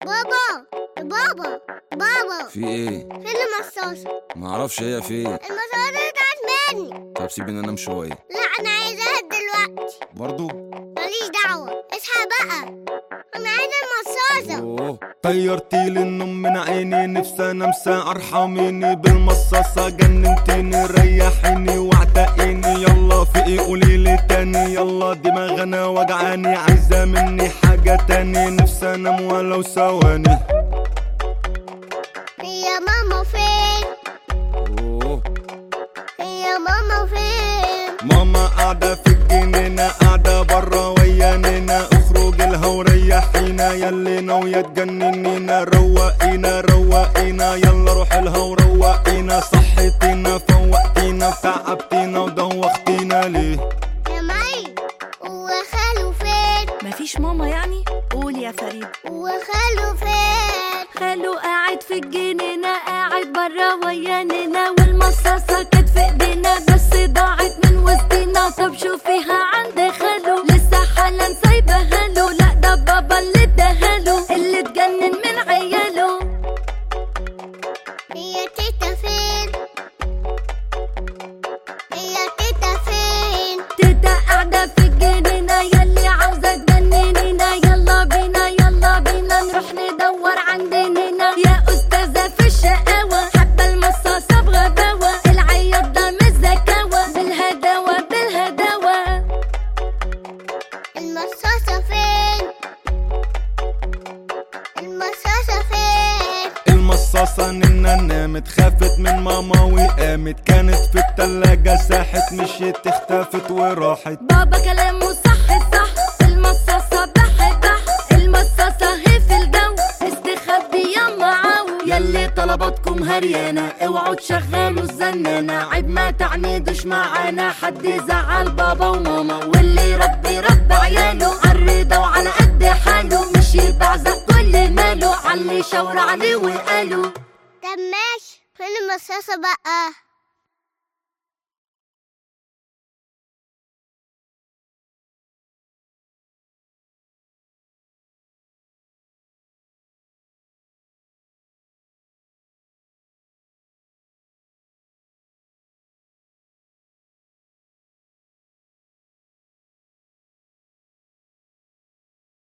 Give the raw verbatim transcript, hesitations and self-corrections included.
بابا بابا بابا في ايه؟ فين المصاصة؟ معرفش هي فين. المصاصة بتاعت مني. طب سيبني انام شويه. لا انا عايزاها دلوقتي. برضو ماليش دعوة، اصحى بقى، انا عايزة المصاصة. اوه طيرتيلي النوم من عيني، نفسي انام ساعة ارحميني بالمصاصة، جننتيني ريحيني واعتقيني. يلا في ايه قوليلي تاني، يلا دماغنا وجعاني، عايزة مني حاجة تاني، نفسي انام ولو ثواني. يا ماما فين؟ اوه يا ماما فين؟ ماما قاعدة في الجنينة، قاعدة برا ويانينا، اخرج لها وريحينا، ياللي ناوية تجننينا، روقينا روقينا، يلا روح لها وروقينا، صحتينا فوقتينا، تعبتينا ودوختينا ليه؟ يا مي وخالو فين؟ مفيش ماما يعني؟ قول يا فريد. وخالو فين؟ خالو قاعد في الجنينة، قاعد برا وياننا، والمصاصة كانت في ايدينا بس ضاعت من وسطينا. طب شوفيها عند خالو، لسه حالا سايبها له، لا ده بابا اللي اداهاله، اللي اتجنن من عياله. هي تيتا فين؟ هي تيتا فين؟ تيتا قاعدة في الجنينة، ياللي عاوزة تجننينا، يلا بينا يلا بينا نروح ندور عند نينا. يا أستاذة في الشقاوة، حابة المصاصة بغباوة، العياط ده مش زكاوة، بالهداوة بالهداوة. المصاصة فين؟ المصاصة فين؟ المصاصة ننا نامت، خافت من ماما وقامت، كانت في التلاجة ساحت، مشيت اختفت وراحت. بابا كلامه صح صح، المصاصة بح بح، المصاصة هي في الجو، استخبي معاو. ياللي طلباتكم هريانة، اوعوا تشغلوا الزنانة، عيب ما تعنيدش معانا، حد يزعل بابا وماما، واللي يربي رب عياله، عالرضا وعلى قد حاله، مش يبعزق كل ماله، عاللي شاور عليه وقاله. طب ماشي، فين المصاصة بقى؟